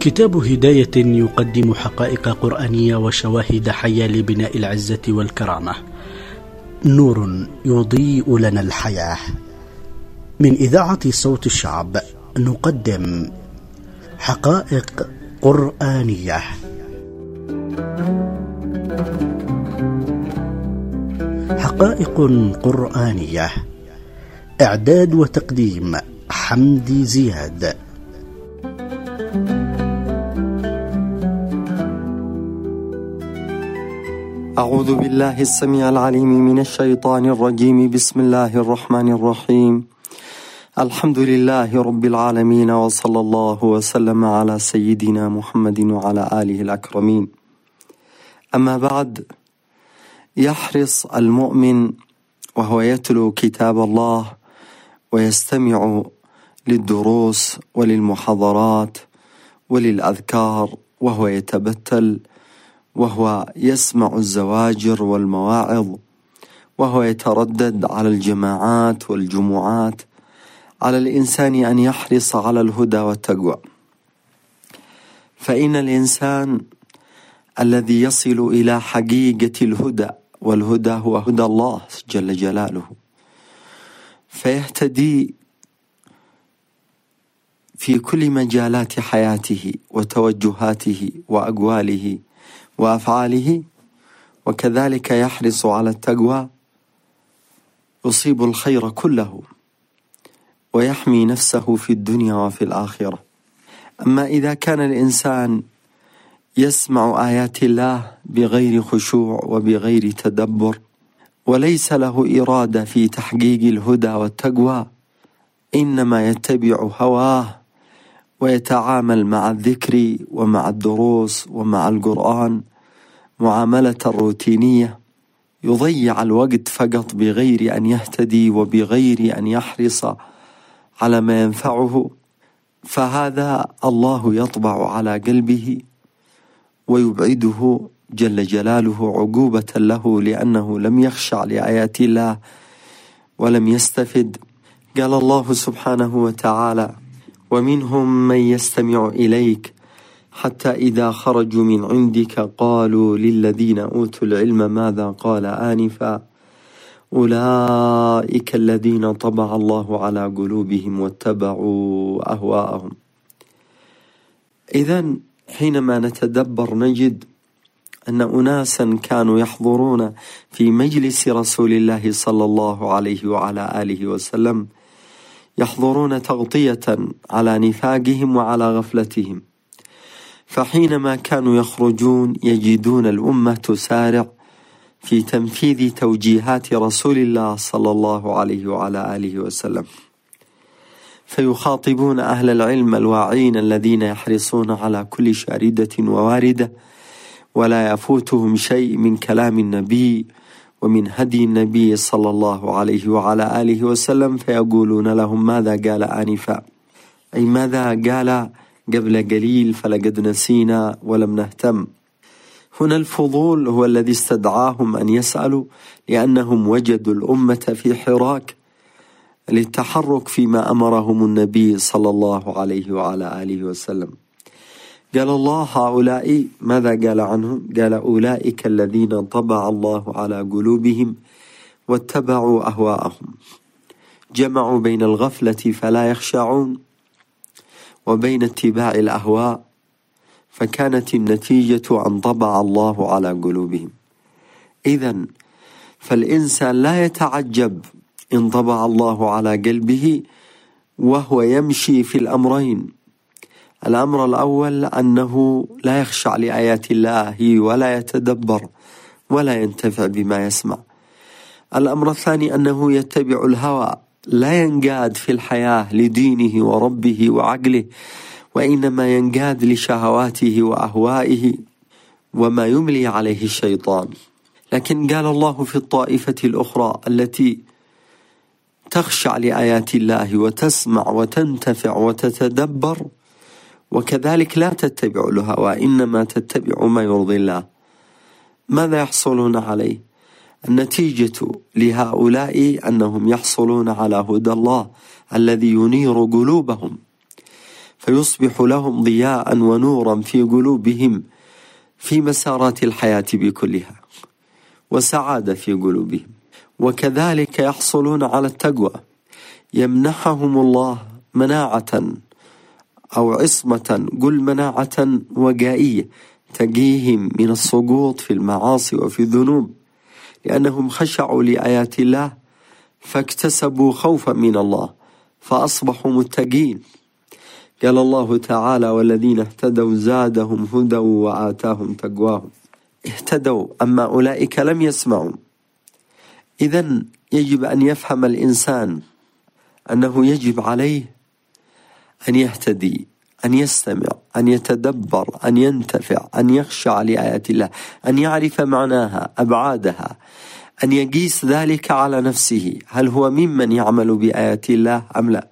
كتاب هداية يقدم حقائق قرآنية وشواهد حية لبناء العزة والكرامة. نور يضيء لنا الحياة. من إذاعة صوت الشعب نقدم حقائق قرآنية. حقائق قرآنية، إعداد وتقديم حمدي زياد. أعوذ بالله السميع العليم من الشيطان الرجيم. بسم الله الرحمن الرحيم. الحمد لله رب العالمين، وصلى الله وسلم على سيدنا محمد وعلى آله الأكرمين. أما بعد، يحرص المؤمن وهو يتلو كتاب الله ويستمع للدروس وللمحاضرات وللأذكار، وهو يتبتل، وهو يسمع الزواجر والمواعظ، وهو يتردد على الجماعات والجمعات، على الإنسان أن يحرص على الهدى والتقوى. فإن الإنسان الذي يصل إلى حقيقة الهدى، والهدى هو هدى الله جل جلاله، فيهتدي في كل مجالات حياته وتوجهاته وأقواله وأفعاله، وكذلك يحرص على التقوى، يصيب الخير كله ويحمي نفسه في الدنيا وفي الآخرة. أما إذا كان الإنسان يسمع آيات الله بغير خشوع وبغير تدبر، وليس له إرادة في تحقيق الهدى والتقوى، إنما يتبع هواه ويتعامل مع الذكر ومع الدروس ومع القرآن معاملة روتينية، يضيع الوقت فقط بغير أن يهتدي وبغير أن يحرص على ما ينفعه، فهذا الله يطبع على قلبه ويبعده جل جلاله عقوبة له، لأنه لم يخشع لآيات الله ولم يستفد. قال الله سبحانه وتعالى: ومنهم من يستمع إليك حتى إذا خرجوا من عندك قالوا للذين أوتوا العلم ماذا قال آنفا أولئك الذين طبع الله على قلوبهم واتبعوا أهواءهم. إذن حينما نتدبر نجد أن أناسا كانوا يحضرون في مجلس رسول الله صلى الله عليه وعلى آله وسلم، يحضرون تغطية على نفاقهم وعلى غفلتهم، فحينما كانوا يخرجون يجدون الأمة تسارع في تنفيذ توجيهات رسول الله صلى الله عليه وعلى آله وسلم، فيخاطبون أهل العلم الواعين الذين يحرصون على كل شاردة وواردة، ولا يفوتهم شيء من كلام النبي ومن هدي النبي صلى الله عليه وعلى آله وسلم، فيقولون لهم ماذا قال آنفا، أي ماذا قال قبل قليل فلقد نسينا ولم نهتم. هنا الفضول هو الذي استدعاهم أن يسألوا، لأنهم وجدوا الأمة في حراك للتحرك فيما أمرهم النبي صلى الله عليه وعلى آله وسلم. قال الله هؤلاء، ماذا قال عنهم؟ قال أولئك الذين طبع الله على قلوبهم واتبعوا أهواءهم. جمعوا بين الغفلة فلا يخشعون وبين اتباع الأهواء، فكانت النتيجة أن طبع الله على قلوبهم. إذن فالإنسان لا يتعجب إن طبع الله على قلبه وهو يمشي في الأمرين. الأمر الأول أنه لا يخشع لآيات الله ولا يتدبر ولا ينتفع بما يسمع. الأمر الثاني أنه يتبع الهوى، لا ينقاد في الحياة لدينه وربه وعقله، وإنما ينقاد لشهواته وأهوائه وما يملي عليه الشيطان. لكن قال الله في الطائفة الأخرى التي تخشع لآيات الله وتسمع وتنتفع وتتدبر، وكذلك لا تتبع الهوى، إنما تتبع ما يرضي الله، ماذا يحصلون عليه؟ النتيجة لهؤلاء أنهم يحصلون على هدى الله الذي ينير قلوبهم، فيصبح لهم ضياء ونورا في قلوبهم في مسارات الحياة بكلها، وسعادة في قلوبهم. وكذلك يحصلون على التقوى، يمنحهم الله مناعة أو عصمة، قل مناعة وقائية تقيهم من السقوط في المعاصي وفي الذنوب، لأنهم خشعوا لآيات الله فاكتسبوا خوفا من الله فأصبحوا متقين. قال الله تعالى: والذين اهتدوا زادهم هدى وآتاهم تقواهم. اهتدوا، أما أولئك لم يسمعوا. إذن يجب أن يفهم الإنسان أنه يجب عليه أن يهتدي، أن يستمع، أن يتدبر، أن ينتفع، أن يخشع لآيات الله، أن يعرف معناها أبعادها، أن يقيس ذلك على نفسه، هل هو ممن يعمل بآيات الله أم لا.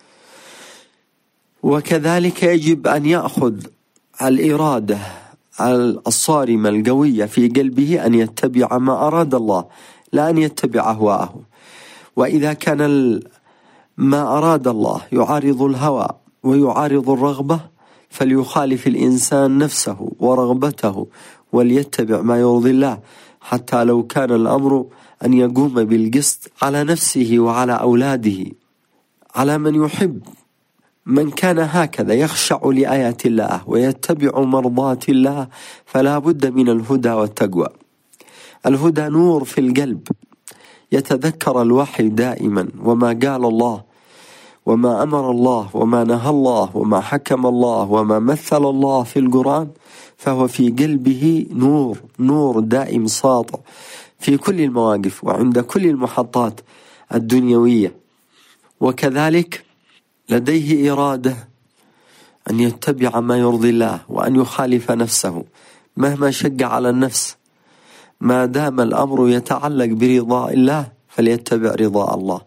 وكذلك يجب أن يأخذ الإرادة الصارمة القوية في قلبه أن يتبع ما أراد الله، لا أن يتبع أهواءه. وإذا كان ما أراد الله يعارض الهوى ويعارض الرغبة، فليخالف الإنسان نفسه ورغبته وليتبع ما يرضي الله، حتى لو كان الأمر أن يقوم بالقسط على نفسه وعلى أولاده، على من يحب. من كان هكذا يخشع لآيات الله ويتبع مرضات الله فلا بد من الهدى والتقوى. الهدى نور في القلب، يتذكر الوحي دائما، وما قال الله وما أمر الله وما نهى الله وما حكم الله وما مثل الله في القرآن، فهو في قلبه نور دائم ساطع في كل المواقف وعند كل المحطات الدنيوية. وكذلك لديه إرادة أن يتبع ما يرضي الله وأن يخالف نفسه مهما شق على النفس، ما دام الأمر يتعلق برضاء الله فليتبع رضاء الله.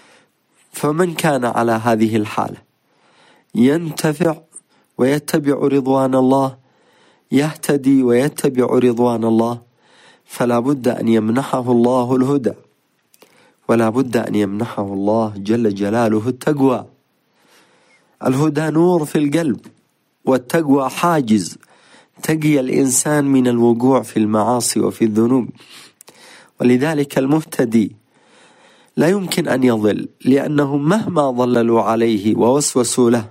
فمن كان على هذه الحالة ينتفع ويتبع رضوان الله، يهتدي ويتبع رضوان الله، فلا بد أن يمنحه الله الهدى، ولا بد أن يمنحه الله جل جلاله التقوى. الهدى نور في القلب، والتقوى حاجز تقي الإنسان من الوقوع في المعاصي وفي الذنوب. ولذلك المهتدي لا يمكن أن يضل، لأنهم مهما ضللوا عليه ووسوسوا له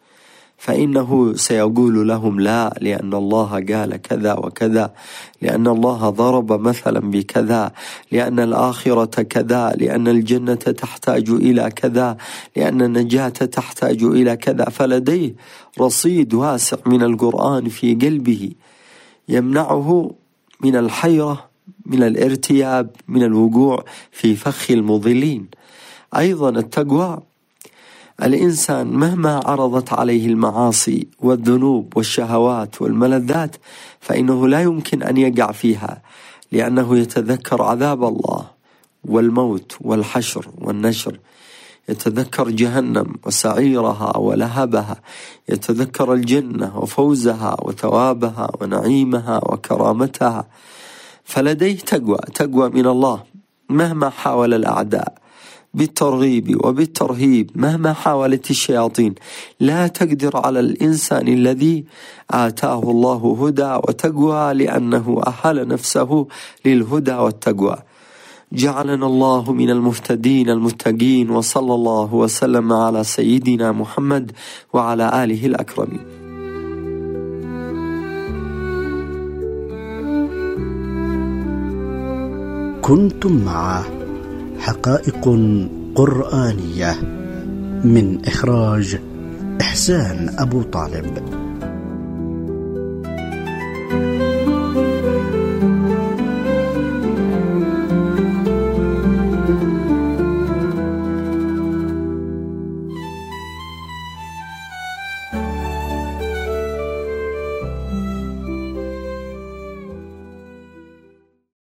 فإنه سيقول لهم لا، لأن الله قال كذا وكذا، لأن الله ضرب مثلا بكذا، لأن الآخرة كذا، لأن الجنة تحتاج إلى كذا، لأن النجاة تحتاج إلى كذا. فلديه رصيد واسع من القرآن في قلبه يمنعه من الحيرة، من الارتياب، من الوقوع في فخ المضلين. أيضا التقوى، الإنسان مهما عرضت عليه المعاصي والذنوب والشهوات والملذات فإنه لا يمكن أن يقع فيها، لأنه يتذكر عذاب الله والموت والحشر والنشر، يتذكر جهنم وسعيرها ولهبها، يتذكر الجنة وفوزها وثوابها ونعيمها وكرامتها. فلديه تقوى من الله مهما حاول الأعداء بالترغيب وبالترهيب، مهما حاولت الشياطين لا تقدر على الإنسان الذي آتاه الله هدى وتقوى، لأنه أهل نفسه للهدى والتقوى. جعلنا الله من المهتدين المتقين، وصلى الله وسلم على سيدنا محمد وعلى آله الأكرمين. كنتم مع حقائق قرآنية من إخراج إحسان أبو طالب.